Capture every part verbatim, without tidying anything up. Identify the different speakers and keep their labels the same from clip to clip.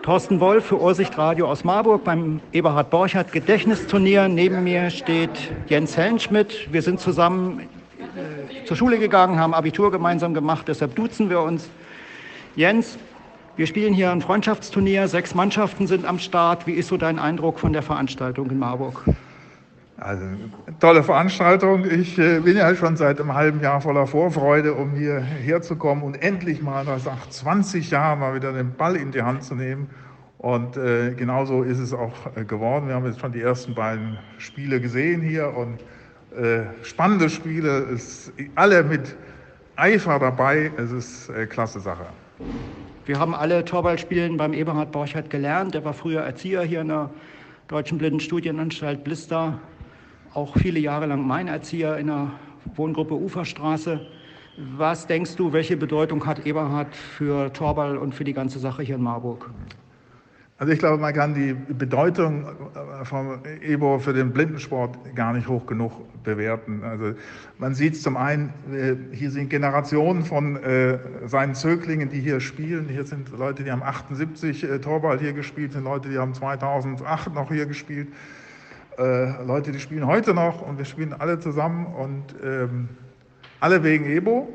Speaker 1: Thorsten Wolf für Ursichtradio aus Marburg beim Eberhard Borchardt Gedächtnisturnier. Neben mir steht Jens Hellenschmidt. Wir sind zusammen äh, zur Schule gegangen, haben Abitur gemeinsam gemacht, deshalb duzen wir uns. Jens, wir spielen hier ein Freundschaftsturnier, sechs Mannschaften sind am Start. Wie ist so dein Eindruck von der Veranstaltung in Marburg?
Speaker 2: Also, tolle Veranstaltung. Ich äh, bin ja schon seit einem halben Jahr voller Vorfreude, um hierher zu kommen und endlich mal nach zwanzig Jahren mal wieder den Ball in die Hand zu nehmen. Und äh, genauso ist es auch äh, geworden. Wir haben jetzt schon die ersten beiden Spiele gesehen hier und äh, spannende Spiele. Es, alle mit Eifer dabei. Es ist äh, klasse Sache.
Speaker 1: Wir haben alle Torballspielen beim Eberhard Borchardt gelernt. Er war früher Erzieher hier in der Deutschen Blindenstudienanstalt Blister. Auch viele Jahre lang mein Erzieher in der Wohngruppe Uferstraße. Was denkst du, welche Bedeutung hat Eberhard für Torball und für die ganze Sache hier in Marburg?
Speaker 2: Also ich glaube, man kann die Bedeutung von Ebo für den Blindensport gar nicht hoch genug bewerten. Also man sieht zum einen, hier sind Generationen von äh, seinen Zöglingen, die hier spielen. Hier sind Leute, die haben achtundsiebzig äh, Torball hier gespielt, sind Leute, die haben zweitausendacht noch hier gespielt. Äh, Leute, die spielen heute noch und wir spielen alle zusammen und ähm, alle wegen Ebo.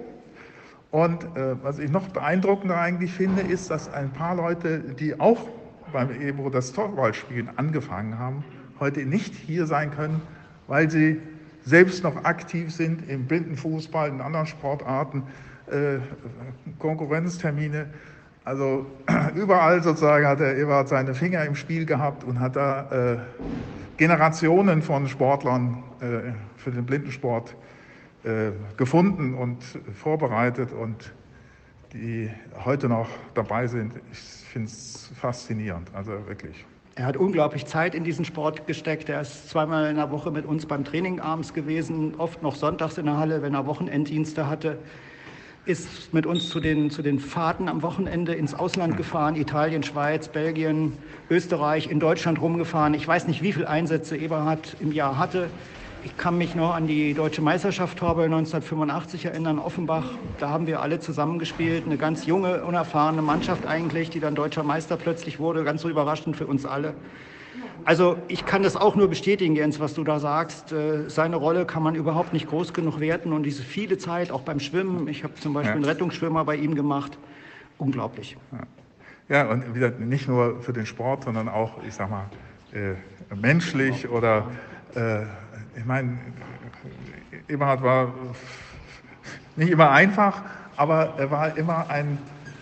Speaker 2: Und äh, was ich noch beeindruckender eigentlich finde, ist, dass ein paar Leute, die auch beim Ebo das Torballspielen angefangen haben, heute nicht hier sein können, weil sie selbst noch aktiv sind im Blindenfußball, in anderen Sportarten, äh, Konkurrenztermine. Also überall sozusagen hat der Eberhard seine Finger im Spiel gehabt und hat da äh, Generationen von Sportlern äh, für den Blindensport äh, gefunden und vorbereitet und die heute noch dabei sind. Ich finde es faszinierend, also wirklich.
Speaker 1: Er hat unglaublich Zeit in diesen Sport gesteckt. Er ist zweimal in der Woche mit uns beim Training abends gewesen, oft noch sonntags in der Halle, wenn er Wochenenddienste hatte. Ist mit uns zu den, zu den Fahrten am Wochenende ins Ausland gefahren, Italien, Schweiz, Belgien, Österreich, in Deutschland rumgefahren. Ich weiß nicht, wie viele Einsätze Eberhard im Jahr hatte. Ich kann mich noch an die Deutsche Meisterschaft Torball neunzehnhundertfünfundachtzig erinnern, Offenbach. Da haben wir alle zusammengespielt, eine ganz junge, unerfahrene Mannschaft eigentlich, die dann deutscher Meister plötzlich wurde, ganz so überraschend für uns alle. Also ich kann das auch nur bestätigen, Jens, was du da sagst. Seine Rolle kann man überhaupt nicht groß genug werten und diese viele Zeit, auch beim Schwimmen, ich habe zum Beispiel ja. einen Rettungsschwimmer bei ihm gemacht, unglaublich.
Speaker 2: Ja, ja und wieder nicht nur für den Sport, sondern auch, ich sag mal, äh, menschlich oder, äh, ich meine, Eberhard war nicht immer einfach, aber er war immer ein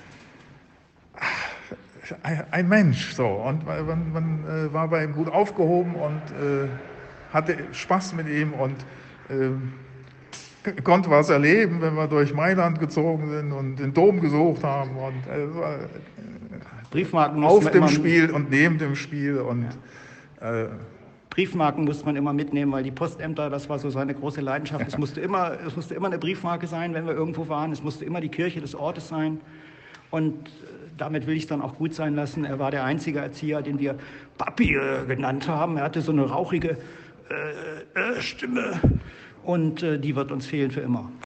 Speaker 2: Ein Mensch, so, und man, man äh, war bei ihm gut aufgehoben und äh, hatte Spaß mit ihm und äh, konnte was erleben, wenn wir durch Mailand gezogen sind und den Dom gesucht haben und äh, war, äh,
Speaker 1: Briefmarken
Speaker 2: auf dem Spiel und neben dem Spiel und
Speaker 1: ja. äh, Briefmarken musste man immer mitnehmen, weil die Postämter, das war so seine große Leidenschaft. Ja. Es musste immer, es musste immer eine Briefmarke sein, wenn wir irgendwo waren. Es musste immer die Kirche des Ortes sein. Und damit will ich es dann auch gut sein lassen. Er war der einzige Erzieher, den wir Papi äh, genannt haben. Er hatte so eine rauchige äh, äh, Stimme und äh, die wird uns fehlen für immer.